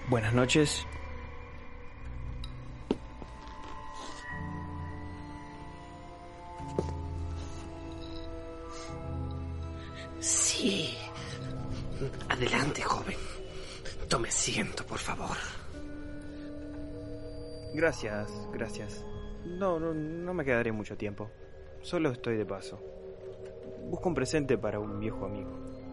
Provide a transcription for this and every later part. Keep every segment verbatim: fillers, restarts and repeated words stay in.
Buenas noches. Sí. Adelante, joven. Tome asiento, por favor. Gracias, gracias. No, no, no me quedaré mucho tiempo. Solo estoy de paso. Busco un presente para un viejo amigo.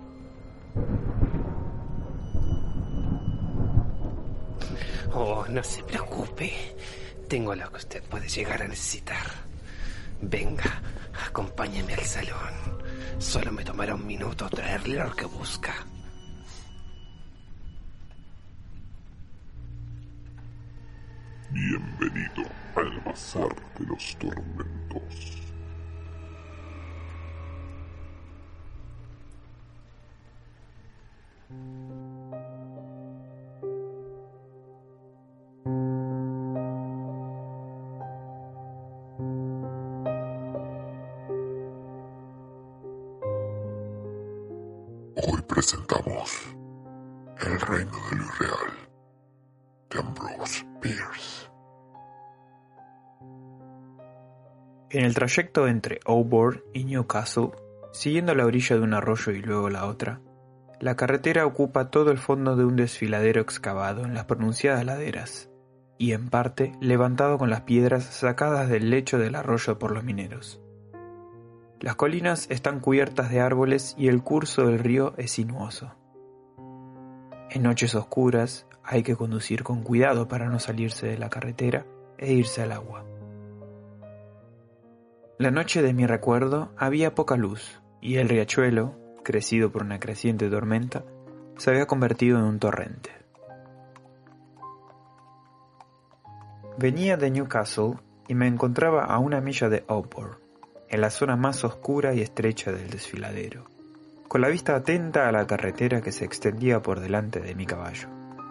Oh, no se preocupe. Tengo lo que usted puede llegar a necesitar. Venga, acompáñeme al salón. Solo me tomará un minuto traerle lo que busca. Bienvenido al Bazar de los Tormentos. Hoy presentamos El Reino de lo Irreal, de Ambrose Bierce. En el trayecto entre Auburn y Newcastle, siguiendo la orilla de un arroyo y luego la otra, la carretera ocupa todo el fondo de un desfiladero excavado en las pronunciadas laderas, y en parte levantado con las piedras sacadas del lecho del arroyo por los mineros. Las colinas están cubiertas de árboles y el curso del río es sinuoso. En noches oscuras hay que conducir con cuidado para no salirse de la carretera e irse al agua. La noche de mi recuerdo había poca luz y el riachuelo, crecido por una creciente tormenta, se había convertido en un torrente. Venía de Newcastle y me encontraba a una milla de Auburn, en la zona más oscura y estrecha del desfiladero, con la vista atenta a la carretera que se extendía por delante de mi caballo.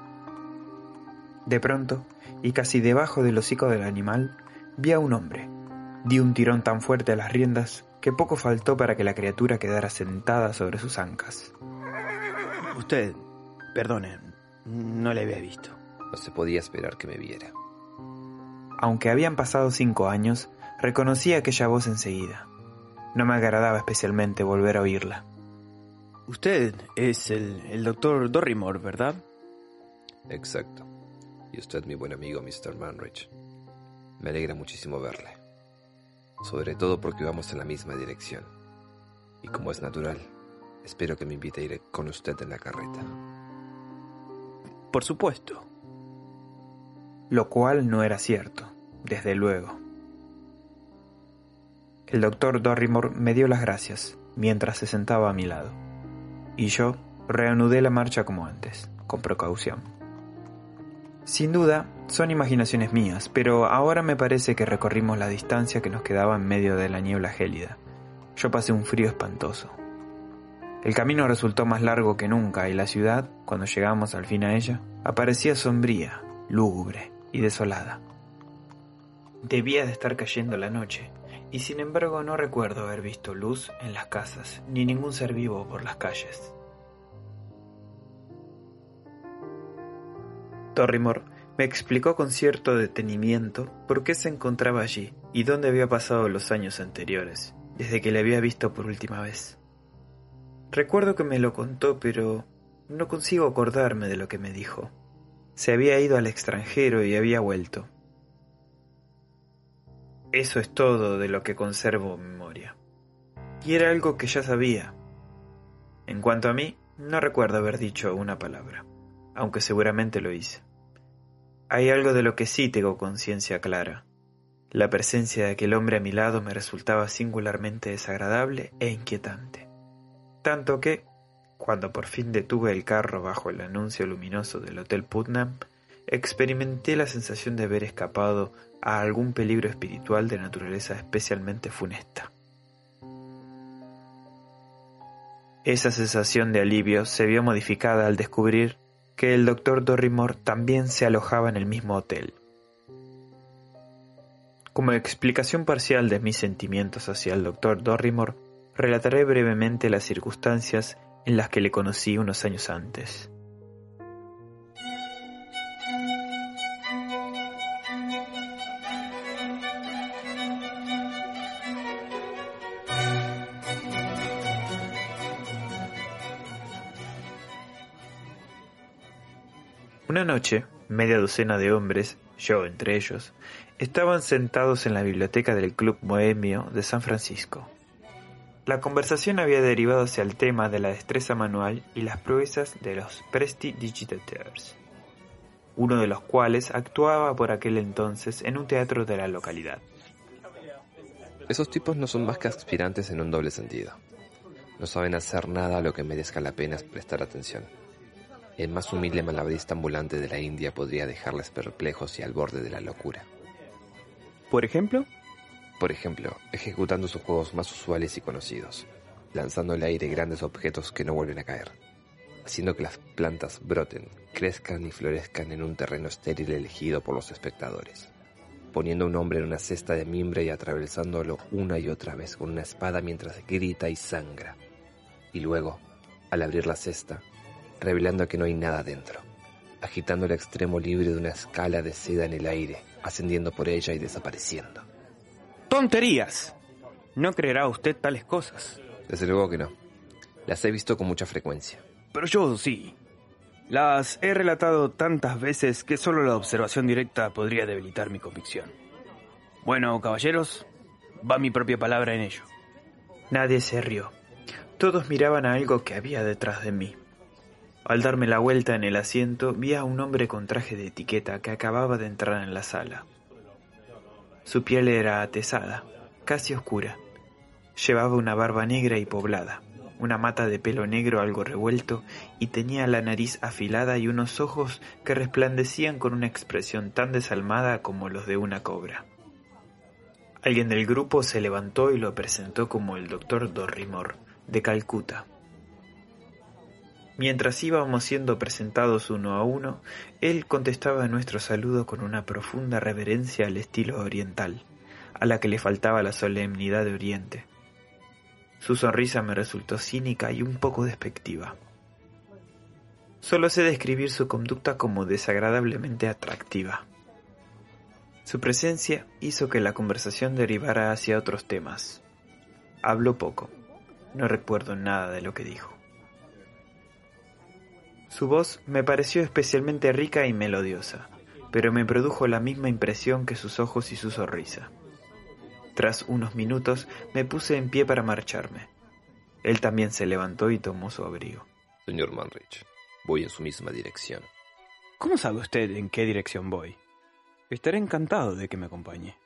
De pronto, y casi debajo del hocico del animal, vi a un hombre. Di un tirón tan fuerte a las riendas que poco faltó para que la criatura quedara sentada sobre sus ancas. Usted, perdone, no le había visto. No se podía esperar que me viera. Aunque habían pasado cinco años, reconocí aquella voz enseguida. No me agradaba especialmente volver a oírla. Usted es el, el doctor Dorrimore, ¿verdad? Exacto. Y usted, mi buen amigo mister Manrich. Me alegra muchísimo verle. Sobre todo porque vamos en la misma dirección. Y como es natural, espero que me invite a ir con usted en la carreta. Por supuesto. Lo cual no era cierto, desde luego. El doctor Dorrimore me dio las gracias mientras se sentaba a mi lado, y yo reanudé la marcha como antes, con precaución. Sin duda, son imaginaciones mías, pero ahora me parece que recorrimos la distancia que nos quedaba en medio de la niebla gélida. Yo pasé un frío espantoso. El camino resultó más largo que nunca y la ciudad, cuando llegamos al fin a ella, aparecía sombría, lúgubre y desolada. Debía de estar cayendo la noche, y sin embargo no recuerdo haber visto luz en las casas, ni ningún ser vivo por las calles. Dorrimore me explicó con cierto detenimiento por qué se encontraba allí y dónde había pasado los años anteriores, desde que le había visto por última vez. Recuerdo que me lo contó, pero no consigo acordarme de lo que me dijo. Se había ido al extranjero y había vuelto. Eso es todo de lo que conservo memoria. Y era algo que ya sabía. En cuanto a mí, no recuerdo haber dicho una palabra, aunque seguramente lo hice. Hay algo de lo que sí tengo conciencia clara. La presencia de aquel hombre a mi lado me resultaba singularmente desagradable e inquietante. Tanto que, cuando por fin detuve el carro bajo el anuncio luminoso del Hotel Putnam, experimenté la sensación de haber escapado a algún peligro espiritual de naturaleza especialmente funesta. Esa sensación de alivio se vio modificada al descubrir que el doctor Dorrimore también se alojaba en el mismo hotel. Como explicación parcial de mis sentimientos hacia el doctor Dorrimore, relataré brevemente las circunstancias en las que le conocí unos años antes. Una noche, media docena de hombres, yo entre ellos, estaban sentados en la biblioteca del Club Bohemio de San Francisco. La conversación había derivado hacia el tema de la destreza manual y las proezas de los prestidigitateurs, uno de los cuales actuaba por aquel entonces en un teatro de la localidad. Esos tipos no son más que aspirantes en un doble sentido. No saben hacer nada a lo que merezca la pena prestar atención. El más humilde malabarista ambulante de la India podría dejarles perplejos y al borde de la locura. ¿Por ejemplo? Por ejemplo, ejecutando sus juegos más usuales y conocidos, lanzando al aire grandes objetos que no vuelven a caer, haciendo que las plantas broten, crezcan y florezcan en un terreno estéril elegido por los espectadores, poniendo a un hombre en una cesta de mimbre y atravesándolo una y otra vez con una espada mientras grita y sangra, y luego, al abrir la cesta, revelando que no hay nada dentro, agitando el extremo libre de una escala de seda en el aire, ascendiendo por ella y desapareciendo. ¡Tonterías! No creerá usted tales cosas. Desde luego que no. Las he visto con mucha frecuencia. Pero yo sí. Las he relatado tantas veces que solo la observación directa podría debilitar mi convicción. Bueno, caballeros, va mi propia palabra en ello. Nadie se rió. Todos miraban a algo que había detrás de mí. Al darme la vuelta en el asiento, vi a un hombre con traje de etiqueta que acababa de entrar en la sala. Su piel era atezada, casi oscura. Llevaba una barba negra y poblada, una mata de pelo negro algo revuelto, y tenía la nariz afilada y unos ojos que resplandecían con una expresión tan desalmada como los de una cobra. Alguien del grupo se levantó y lo presentó como el doctor Dorrimore, de Calcuta. Mientras íbamos siendo presentados uno a uno, él contestaba a nuestro saludo con una profunda reverencia al estilo oriental, a la que le faltaba la solemnidad de Oriente. Su sonrisa me resultó cínica y un poco despectiva. Solo sé describir su conducta como desagradablemente atractiva. Su presencia hizo que la conversación derivara hacia otros temas. Habló poco. No recuerdo nada de lo que dijo. Su voz me pareció especialmente rica y melodiosa, pero me produjo la misma impresión que sus ojos y su sonrisa. Tras unos minutos me puse en pie para marcharme. Él también se levantó y tomó su abrigo. Señor Manrich, voy en su misma dirección. ¿Cómo sabe usted en qué dirección voy? Estaré encantado de que me acompañe.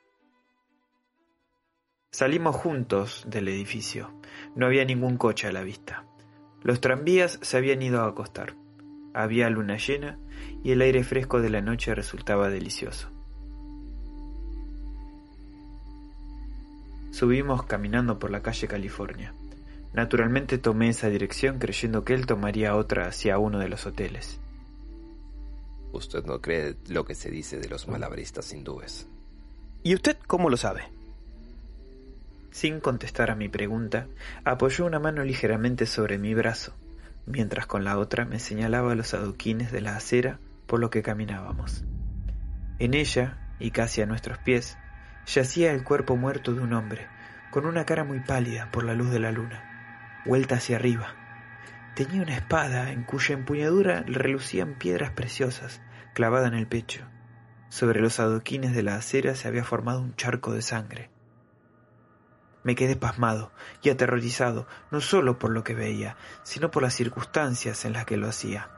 Salimos juntos del edificio. No había ningún coche a la vista. Los tranvías se habían ido a acostar. Había luna llena y el aire fresco de la noche resultaba delicioso. Subimos caminando por la calle California. Naturalmente tomé esa dirección creyendo que él tomaría otra hacia uno de los hoteles. Usted no cree lo que se dice de los malabaristas hindúes. ¿Y usted cómo lo sabe? Sin contestar a mi pregunta, apoyó una mano ligeramente sobre mi brazo, mientras con la otra me señalaba los adoquines de la acera por lo que caminábamos. En ella, y casi a nuestros pies, yacía el cuerpo muerto de un hombre, con una cara muy pálida por la luz de la luna, vuelta hacia arriba. Tenía una espada en cuya empuñadura relucían piedras preciosas, clavada en el pecho. Sobre los adoquines de la acera se había formado un charco de sangre. Me quedé pasmado y aterrorizado, no solo por lo que veía, sino por las circunstancias en las que lo hacía.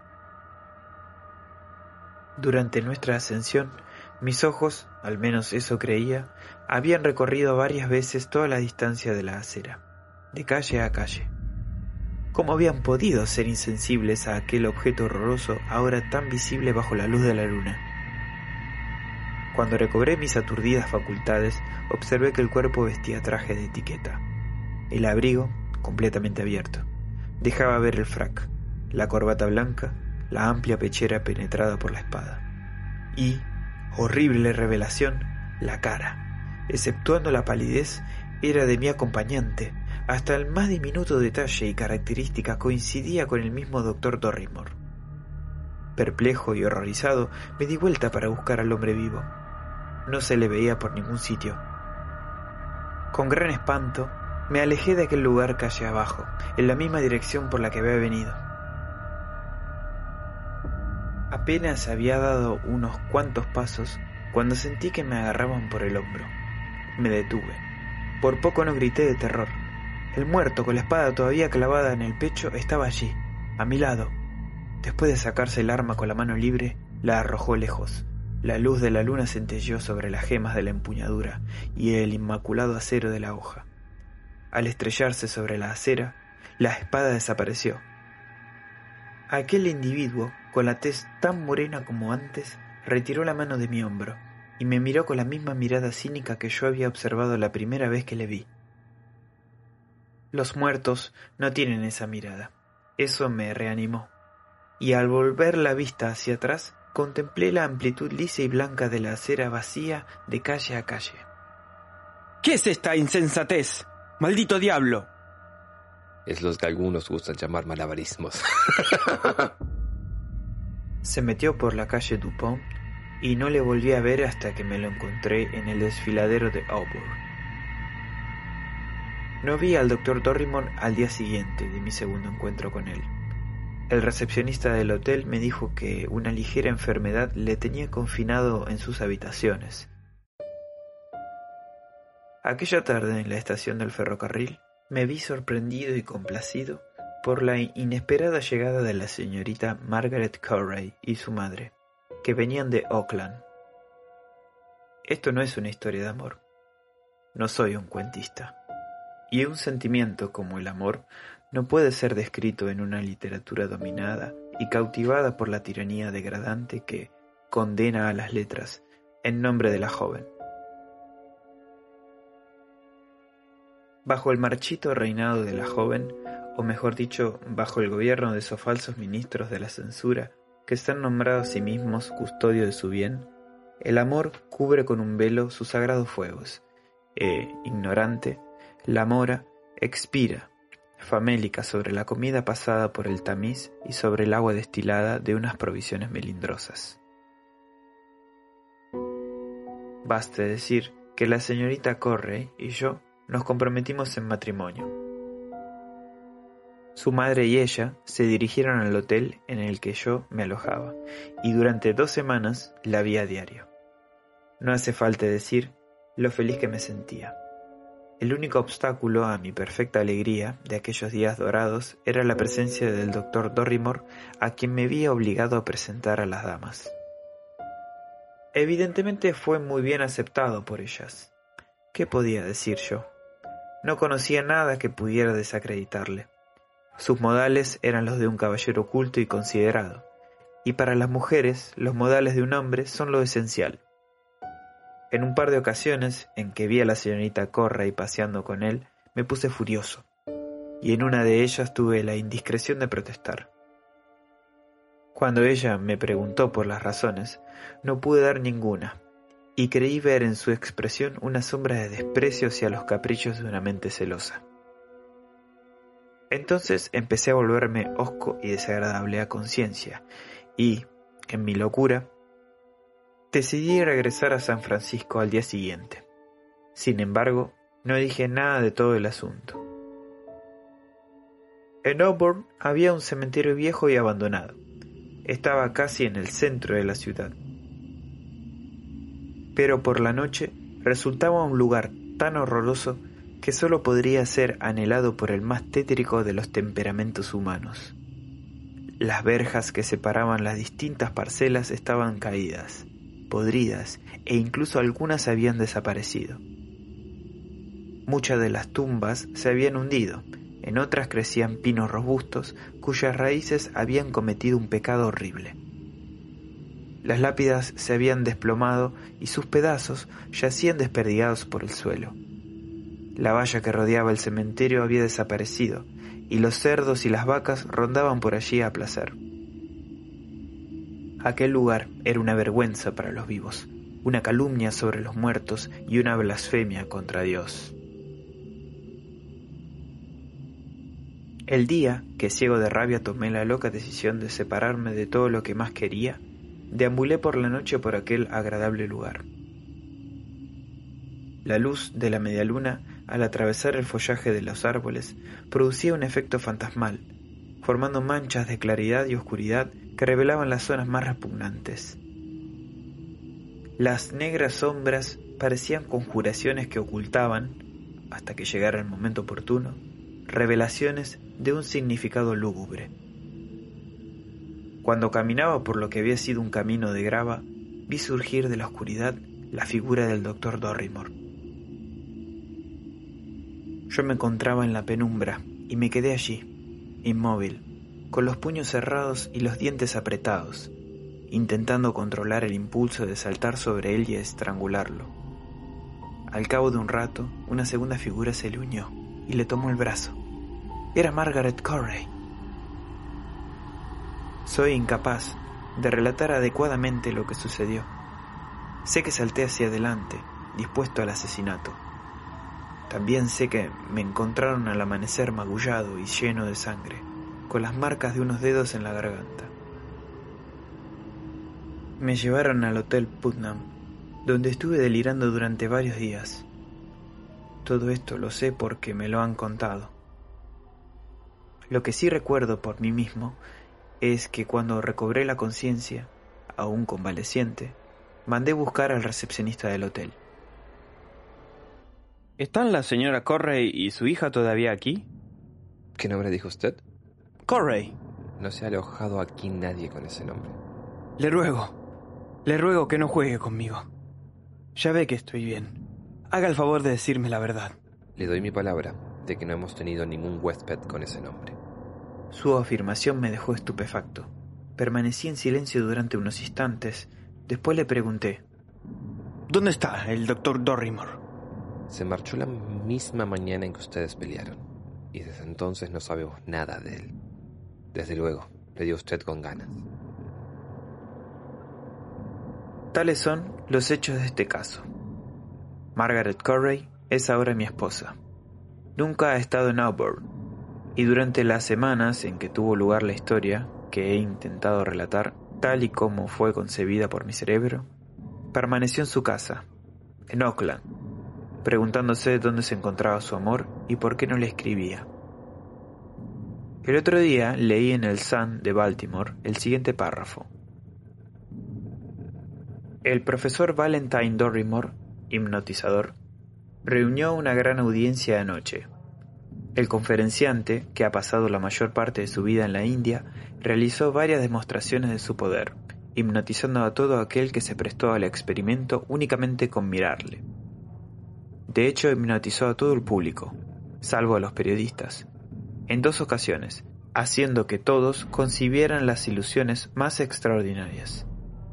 Durante nuestra ascensión, mis ojos, al menos eso creía, habían recorrido varias veces toda la distancia de la acera, de calle a calle. ¿Cómo habían podido ser insensibles a aquel objeto horroroso ahora tan visible bajo la luz de la luna? Cuando recobré mis aturdidas facultades, observé que el cuerpo vestía traje de etiqueta. El abrigo, completamente abierto, dejaba ver el frac, la corbata blanca, la amplia pechera penetrada por la espada. Y, horrible revelación, la cara, exceptuando la palidez, era de mi acompañante. Hasta el más diminuto detalle y característica coincidía con el mismo doctor Dorrimore. Perplejo y horrorizado, me di vuelta para buscar al hombre vivo. No se le veía por ningún sitio. Con gran espanto, me alejé de aquel lugar calle abajo, en la misma dirección por la que había venido. Apenas Apenas había dado unos cuantos pasos cuando sentí que me agarraban por el hombro. Me detuve. Por poco no grité de terror. El muerto, con la espada todavía clavada en el pecho, estaba allí, a mi lado. Después de sacarse el arma con la mano libre, la arrojó lejos. La luz de la luna centelleó sobre las gemas de la empuñadura y el inmaculado acero de la hoja. Al estrellarse sobre la acera, la espada desapareció. Aquel individuo, con la tez tan morena como antes, retiró la mano de mi hombro y me miró con la misma mirada cínica que yo había observado la primera vez que le vi. Los muertos no tienen esa mirada. Eso me reanimó. Y al volver la vista hacia atrás, contemplé la amplitud lisa y blanca de la acera vacía de calle a calle. ¿Qué es esta insensatez? ¡Maldito diablo! Es lo que algunos gustan llamar malabarismos. Se metió por la calle Dupont y no le volví a ver hasta que me lo encontré en el desfiladero de Auburn. No vi al doctor Dorrimore al día siguiente de mi segundo encuentro con él. El recepcionista del hotel me dijo que una ligera enfermedad le tenía confinado en sus habitaciones. Aquella tarde en la estación del ferrocarril me vi sorprendido y complacido por la inesperada llegada de la señorita Margaret Corray y su madre, que venían de Auckland. Esto no es una historia de amor. No soy un cuentista. Y un sentimiento como el amor no puede ser descrito en una literatura dominada y cautivada por la tiranía degradante que condena a las letras en nombre de la joven. Bajo el marchito reinado de la joven, o mejor dicho, bajo el gobierno de esos falsos ministros de la censura que están nombrados a sí mismos custodio de su bien, el amor cubre con un velo sus sagrados fuegos, e, ignorante, la mora expira, famélica sobre la comida pasada por el tamiz y sobre el agua destilada de unas provisiones melindrosas. Baste decir que la señorita Corray y yo nos comprometimos en matrimonio. Su madre y ella se dirigieron al hotel en el que yo me alojaba, y durante dos semanas la vi a diario. No hace falta decir lo feliz que me sentía. El único obstáculo a mi perfecta alegría de aquellos días dorados era la presencia del doctor Dorrimore, a quien me vi obligado a presentar a las damas. Evidentemente fue muy bien aceptado por ellas. ¿Qué podía decir yo? No conocía nada que pudiera desacreditarle. Sus modales eran los de un caballero culto y considerado, y para las mujeres los modales de un hombre son lo esencial. En un par de ocasiones en que vi a la señorita Corray paseando con él, me puse furioso, y en una de ellas tuve la indiscreción de protestar. Cuando ella me preguntó por las razones, no pude dar ninguna, y creí ver en su expresión una sombra de desprecio hacia los caprichos de una mente celosa. Entonces empecé a volverme hosco y desagradable a conciencia, y, en mi locura, decidí regresar a San Francisco al día siguiente. Sin embargo, no dije nada de todo el asunto. En Auburn había un cementerio viejo y abandonado. Estaba casi en el centro de la ciudad. Pero por la noche resultaba un lugar tan horroroso que solo podría ser anhelado por el más tétrico de los temperamentos humanos. Las verjas que separaban las distintas parcelas estaban caídas, podridas, e incluso algunas habían desaparecido. Muchas de las tumbas se habían hundido, en otras crecían pinos robustos cuyas raíces habían cometido un pecado horrible. Las lápidas se habían desplomado y sus pedazos yacían desperdigados por el suelo. La valla que rodeaba el cementerio había desaparecido, y los cerdos y las vacas rondaban por allí a placer. Aquel lugar era una vergüenza para los vivos, una calumnia sobre los muertos y una blasfemia contra Dios. El día que, ciego de rabia, tomé la loca decisión de separarme de todo lo que más quería, deambulé por la noche por aquel agradable lugar. La luz de la medialuna, al atravesar el follaje de los árboles, producía un efecto fantasmal, formando manchas de claridad y oscuridad que revelaban las zonas más repugnantes. Las negras sombras parecían conjuraciones que ocultaban, hasta que llegara el momento oportuno, revelaciones de un significado lúgubre. Cuando caminaba por lo que había sido un camino de grava, vi surgir de la oscuridad la figura del doctor Dorrimore. Yo me encontraba en la penumbra y me quedé allí, inmóvil, con los puños cerrados y los dientes apretados, intentando controlar el impulso de saltar sobre él y estrangularlo. Al cabo de un rato, una segunda figura se le unió y le tomó el brazo. Era Margaret Corey. Soy incapaz de relatar adecuadamente lo que sucedió. Sé que salté hacia adelante, dispuesto al asesinato. También sé que me encontraron al amanecer magullado y lleno de sangre, con las marcas de unos dedos en la garganta. Me llevaron al Hotel Putnam, donde estuve delirando durante varios días. Todo esto lo sé porque me lo han contado. Lo que sí recuerdo por mí mismo es que cuando recobré la conciencia, aún convaleciente, mandé buscar al recepcionista del hotel. ¿Están la señora Corey y su hija todavía aquí? ¿Qué nombre dijo usted? Corey. No se ha alojado aquí nadie con ese nombre. Le ruego, le ruego que no juegue conmigo. Ya ve que estoy bien. Haga el favor de decirme la verdad. Le doy mi palabra de que no hemos tenido ningún huésped con ese nombre. Su afirmación me dejó estupefacto. Permanecí en silencio durante unos instantes. Después le pregunté: ¿Dónde está el doctor Dorrimore? Se marchó la misma mañana en que ustedes pelearon, y desde entonces no sabemos nada de él. Desde luego, le dio usted con ganas. Tales son los hechos de este caso. Margaret Corey es ahora mi esposa. Nunca ha estado en Auburn, y durante las semanas en que tuvo lugar la historia que he intentado relatar, tal y como fue concebida por mi cerebro, permaneció en su casa, en Oakland, preguntándose dónde se encontraba su amor y por qué no le escribía. El otro día leí en el Sun de Baltimore el siguiente párrafo: el profesor Valentine Dorrimore, hipnotizador, reunió una gran audiencia anoche. El conferenciante, que ha pasado la mayor parte de su vida en la India, realizó varias demostraciones de su poder, hipnotizando a todo aquel que se prestó al experimento únicamente con mirarle. De hecho, hipnotizó a todo el público, salvo a los periodistas, en dos ocasiones, haciendo que todos concibieran las ilusiones más extraordinarias.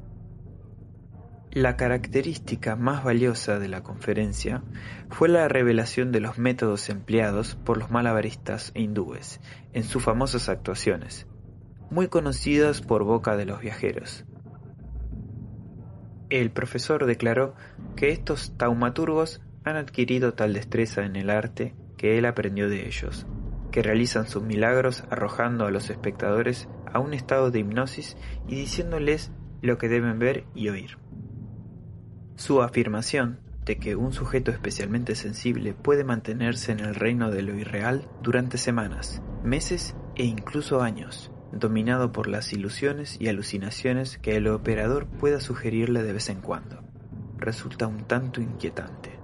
La característica más valiosa de la conferencia fue la revelación de los métodos empleados por los malabaristas hindúes en sus famosas actuaciones, muy conocidas por boca de los viajeros. El profesor declaró que estos taumaturgos han adquirido tal destreza en el arte que él aprendió de ellos, que realizan sus milagros arrojando a los espectadores a un estado de hipnosis y diciéndoles lo que deben ver y oír. Su afirmación de que un sujeto especialmente sensible puede mantenerse en el reino de lo irreal durante semanas, meses e incluso años, dominado por las ilusiones y alucinaciones que el operador pueda sugerirle de vez en cuando, resulta un tanto inquietante.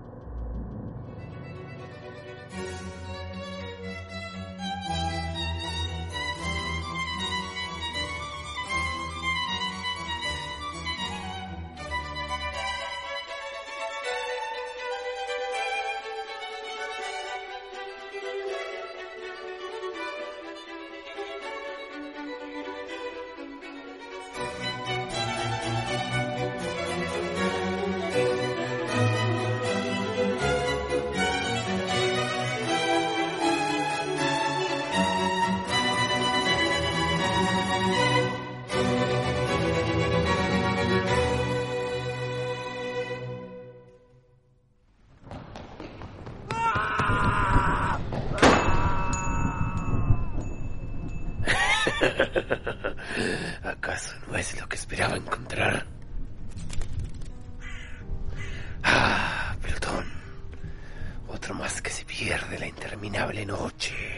¿Acaso no es lo que esperaba encontrar? Ah, Plutón. Otro más que se pierde la interminable noche.